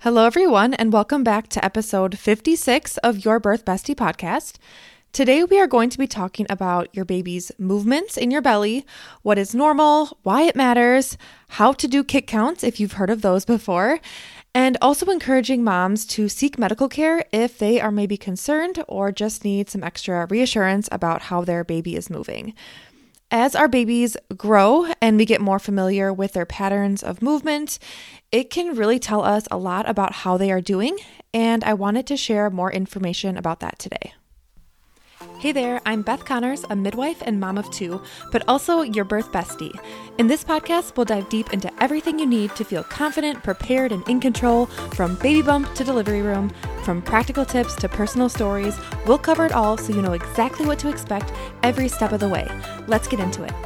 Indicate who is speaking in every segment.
Speaker 1: Hello, everyone, and welcome back to episode 56 of Your Birth Bestie podcast. Today, we are going to be talking about your baby's movements in your belly, what is normal, why it matters, how to do kick counts if you've heard of those before, and also encouraging moms to seek medical care if they are maybe concerned or just need some extra reassurance about how their baby is moving. As our babies grow and we get more familiar with their patterns of movement, it can really tell us a lot about how they are doing, and I wanted to share more information about that today. Hey there, I'm Beth Connors, a midwife and mom of two, but also your birth bestie. In this podcast, we'll dive deep into everything you need to feel confident, prepared, and in control, from baby bump to delivery room, from practical tips to personal stories. We'll cover it all so you know exactly what to expect every step of the way. Let's get into it.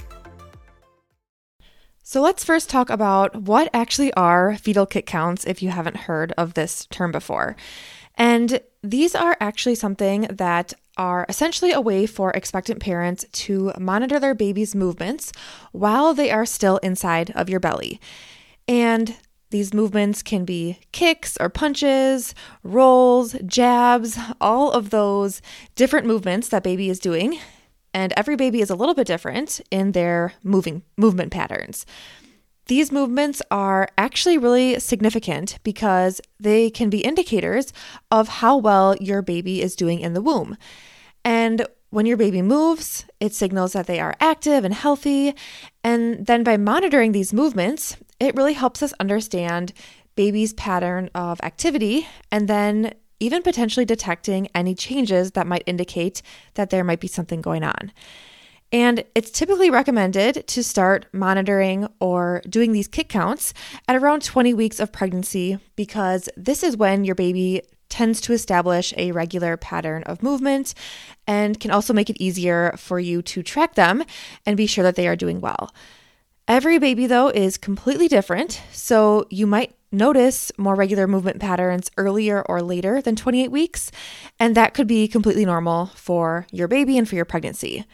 Speaker 1: So let's first talk about what actually are fetal kick counts if you haven't heard of this term before. And these are actually something that are essentially a way for expectant parents to monitor their baby's movements while they are still inside of your belly. And these movements can be kicks or punches, rolls, jabs, all of those different movements that baby is doing. And every baby is a little bit different in their movement patterns. These movements are actually really significant because they can be indicators of how well your baby is doing in the womb. And when your baby moves, it signals that they are active and healthy. And then by monitoring these movements, it really helps us understand baby's pattern of activity and then even potentially detecting any changes that might indicate that there might be something going on. And it's typically recommended to start monitoring or doing these kick counts at around 20 weeks of pregnancy because this is when your baby tends to establish a regular pattern of movement and can also make it easier for you to track them and be sure that they are doing well. Every baby, though, is completely different, so you might notice more regular movement patterns earlier or later than 28 weeks, and that could be completely normal for your baby and for your pregnancy.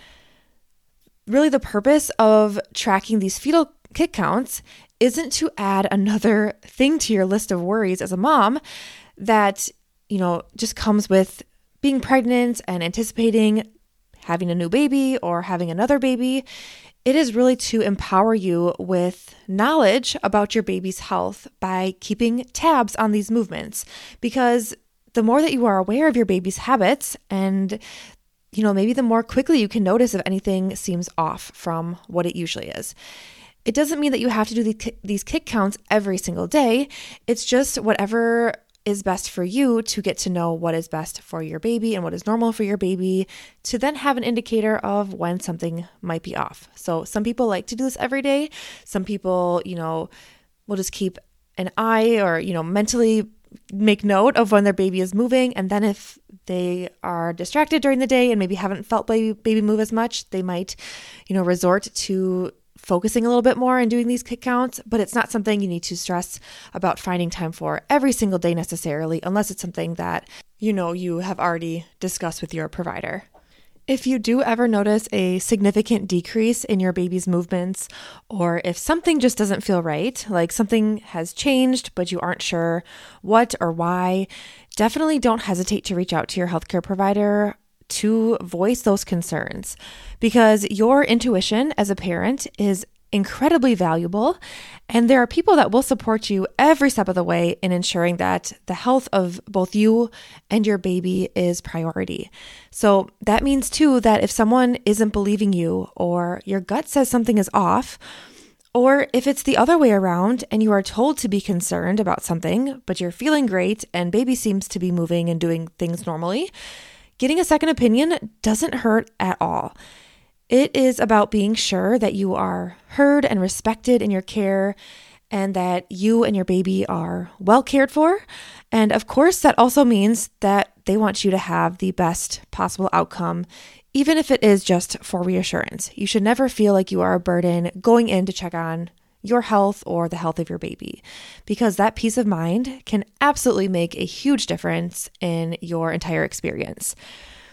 Speaker 1: Really, the purpose of tracking these fetal kick counts isn't to add another thing to your list of worries as a mom that, just comes with being pregnant and anticipating having a new baby or having another baby. It is really to empower you with knowledge about your baby's health by keeping tabs on these movements, because the more that you are aware of your baby's habits and maybe the more quickly you can notice if anything seems off from what it usually is. It doesn't mean that you have to do these kick counts every single day. It's just whatever is best for you to get to know what is best for your baby and what is normal for your baby to then have an indicator of when something might be off. So some people like to do this every day. Some people, will just keep an eye or, mentally make note of when their baby is moving. And then if they are distracted during the day and maybe haven't felt baby move as much, they might, resort to focusing a little bit more and doing these kick counts. But it's not something you need to stress about finding time for every single day necessarily, unless it's something that, you have already discussed with your provider. If you do ever notice a significant decrease in your baby's movements, or if something just doesn't feel right, like something has changed, but you aren't sure what or why, definitely don't hesitate to reach out to your healthcare provider to voice those concerns, because your intuition as a parent is incredibly valuable, and there are people that will support you every step of the way in ensuring that the health of both you and your baby is priority. So that means too that if someone isn't believing you, or your gut says something is off, or if it's the other way around and you are told to be concerned about something, but you're feeling great and baby seems to be moving and doing things normally, getting a second opinion doesn't hurt at all. It is about being sure that you are heard and respected in your care and that you and your baby are well cared for. And of course, that also means that they want you to have the best possible outcome, even if it is just for reassurance. You should never feel like you are a burden going in to check on your health or the health of your baby, because that peace of mind can absolutely make a huge difference in your entire experience.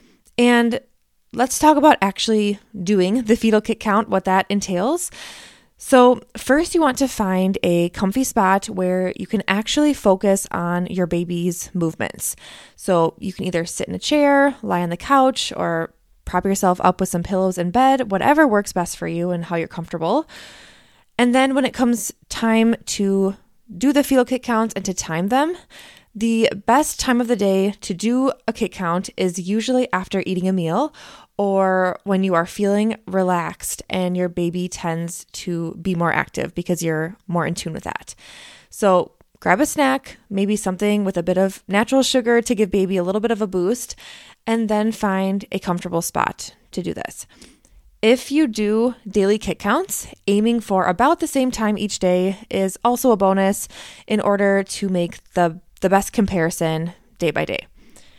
Speaker 1: And let's talk about actually doing the fetal kick count, what that entails. So first you want to find a comfy spot where you can actually focus on your baby's movements. So you can either sit in a chair, lie on the couch, or prop yourself up with some pillows in bed, whatever works best for you and how you're comfortable. And then when it comes time to do the fetal kick counts and to time them, the best time of the day to do a kick count is usually after eating a meal or when you are feeling relaxed and your baby tends to be more active because you're more in tune with that. So grab a snack, maybe something with a bit of natural sugar to give baby a little bit of a boost, and then find a comfortable spot to do this. If you do daily kick counts, aiming for about the same time each day is also a bonus in order to make the best comparison day by day.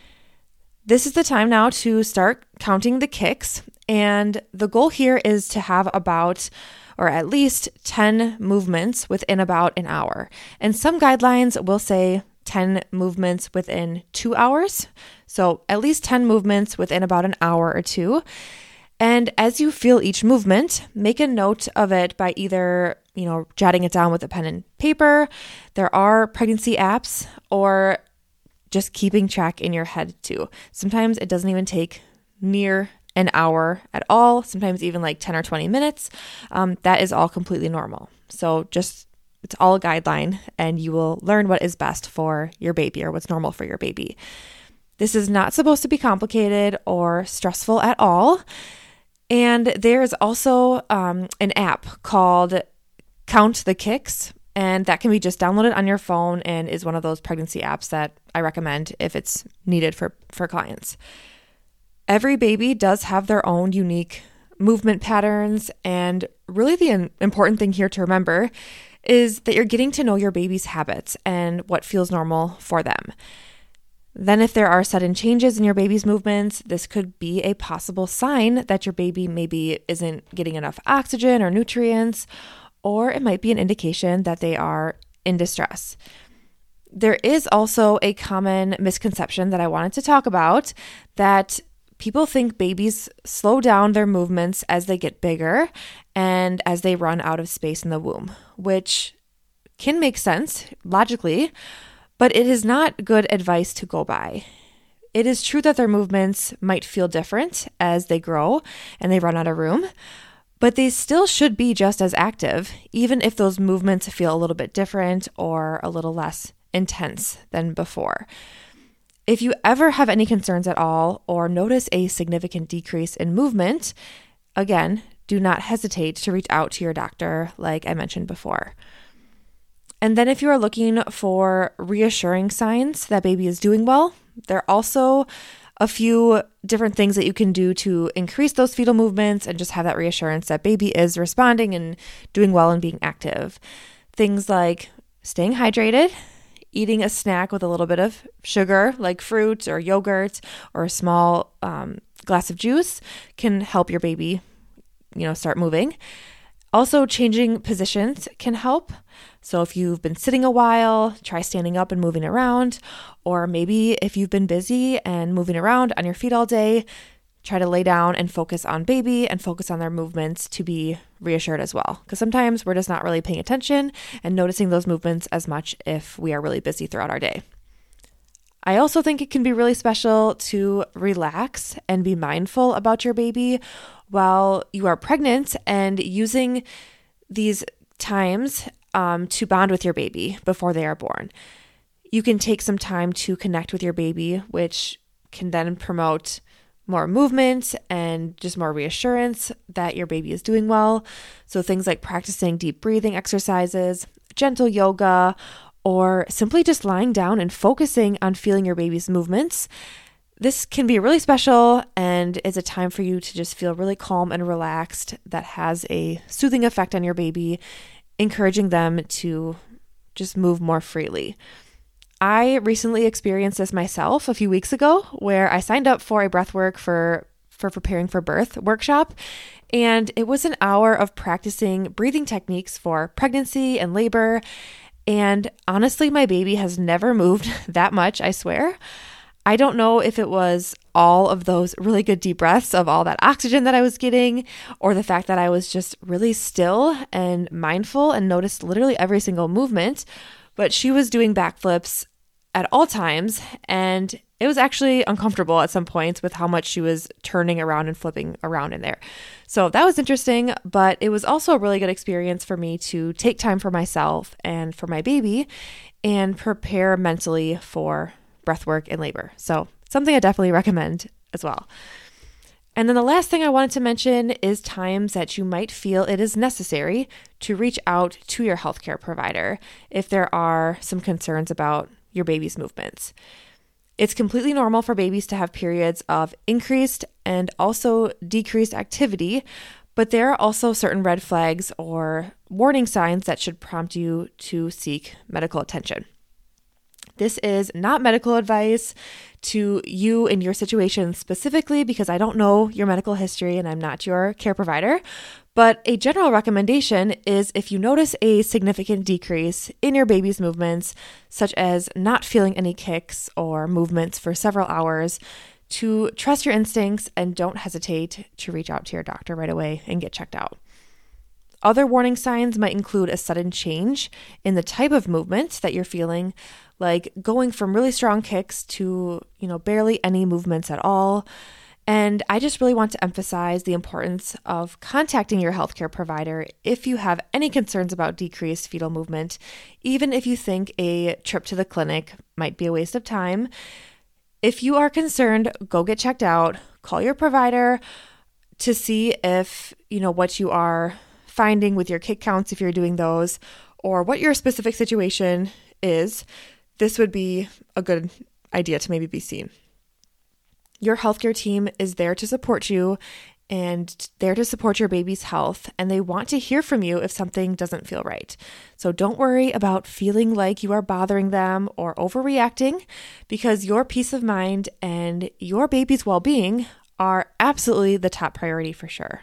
Speaker 1: This is the time now to start counting the kicks, and the goal here is to have about or at least 10 movements within about an hour. And some guidelines will say 10 movements within 2 hours, so at least 10 movements within about an hour or two. And as you feel each movement, make a note of it by either, jotting it down with a pen and paper. There are pregnancy apps, or just keeping track in your head too. Sometimes it doesn't even take near an hour at all, sometimes even like 10 or 20 minutes. That is all completely normal. So it's all a guideline, and you will learn what is best for your baby or what's normal for your baby. This is not supposed to be complicated or stressful at all. And there is also an app called Count the Kicks, and that can be just downloaded on your phone and is one of those pregnancy apps that I recommend if it's needed for clients. Every baby does have their own unique movement patterns, and really the important thing here to remember is that you're getting to know your baby's habits and what feels normal for them. Then if there are sudden changes in your baby's movements, this could be a possible sign that your baby maybe isn't getting enough oxygen or nutrients, or it might be an indication that they are in distress. There is also a common misconception that I wanted to talk about, that people think babies slow down their movements as they get bigger and as they run out of space in the womb, which can make sense logically, but it is not good advice to go by. It is true that their movements might feel different as they grow and they run out of room, but they still should be just as active, even if those movements feel a little bit different or a little less intense than before. If you ever have any concerns at all or notice a significant decrease in movement, again, do not hesitate to reach out to your doctor, like I mentioned before. And then if you are looking for reassuring signs that baby is doing well, there are also a few different things that you can do to increase those fetal movements and just have that reassurance that baby is responding and doing well and being active. Things like staying hydrated, eating a snack with a little bit of sugar like fruit or yogurt or a small glass of juice can help your baby, start moving. Also, changing positions can help. So if you've been sitting a while, try standing up and moving around. Or maybe if you've been busy and moving around on your feet all day, try to lay down and focus on baby and focus on their movements to be reassured as well. Because sometimes we're just not really paying attention and noticing those movements as much if we are really busy throughout our day. I also think it can be really special to relax and be mindful about your baby while you are pregnant and using these times to bond with your baby before they are born. You can take some time to connect with your baby, which can then promote more movement and just more reassurance that your baby is doing well. So things like practicing deep breathing exercises, gentle yoga, or simply just lying down and focusing on feeling your baby's movements. This can be really special and is a time for you to just feel really calm and relaxed that has a soothing effect on your baby, encouraging them to just move more freely. I recently experienced this myself a few weeks ago, where I signed up for a breathwork for preparing for birth workshop, and it was an hour of practicing breathing techniques for pregnancy and labor. And honestly, my baby has never moved that much, I swear. I don't know if it was all of those really good deep breaths of all that oxygen that I was getting, or the fact that I was just really still and mindful and noticed literally every single movement, but she was doing backflips at all times, and it was actually uncomfortable at some points with how much she was turning around and flipping around in there. So that was interesting, but it was also a really good experience for me to take time for myself and for my baby and prepare mentally for breath work in labor. So something I definitely recommend as well. And then the last thing I wanted to mention is times that you might feel it is necessary to reach out to your healthcare provider if there are some concerns about your baby's movements. It's completely normal for babies to have periods of increased and also decreased activity, but there are also certain red flags or warning signs that should prompt you to seek medical attention. This is not medical advice to you in your situation specifically, because I don't know your medical history and I'm not your care provider. But a general recommendation is if you notice a significant decrease in your baby's movements, such as not feeling any kicks or movements for several hours, to trust your instincts and don't hesitate to reach out to your doctor right away and get checked out. Other warning signs might include a sudden change in the type of movement that you're feeling, like going from really strong kicks to, barely any movements at all. And I just really want to emphasize the importance of contacting your healthcare provider if you have any concerns about decreased fetal movement, even if you think a trip to the clinic might be a waste of time. If you are concerned, go get checked out, call your provider to see if, what you are finding with your kick counts, if you're doing those, or what your specific situation is. This would be a good idea to maybe be seen. Your healthcare team is there to support you and there to support your baby's health, and they want to hear from you if something doesn't feel right. So don't worry about feeling like you are bothering them or overreacting, because your peace of mind and your baby's well-being are absolutely the top priority for sure.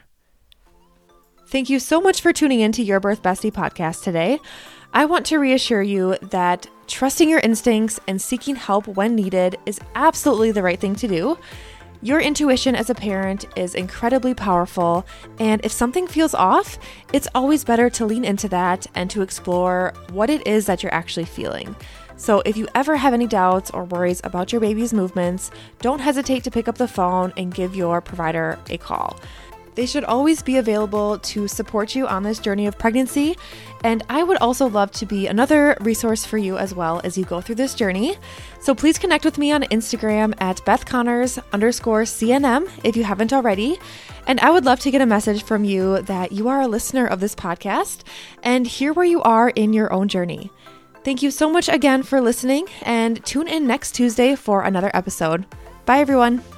Speaker 1: Thank you so much for tuning in to Your Birth Bestie podcast today. I want to reassure you that trusting your instincts and seeking help when needed is absolutely the right thing to do. Your intuition as a parent is incredibly powerful, and if something feels off, it's always better to lean into that and to explore what it is that you're actually feeling. So if you ever have any doubts or worries about your baby's movements, don't hesitate to pick up the phone and give your provider a call. They should always be available to support you on this journey of pregnancy. And I would also love to be another resource for you as well as you go through this journey. So please connect with me on Instagram at BethConnors_CNM if you haven't already. And I would love to get a message from you that you are a listener of this podcast and hear where you are in your own journey. Thank you so much again for listening, and tune in next Tuesday for another episode. Bye, everyone.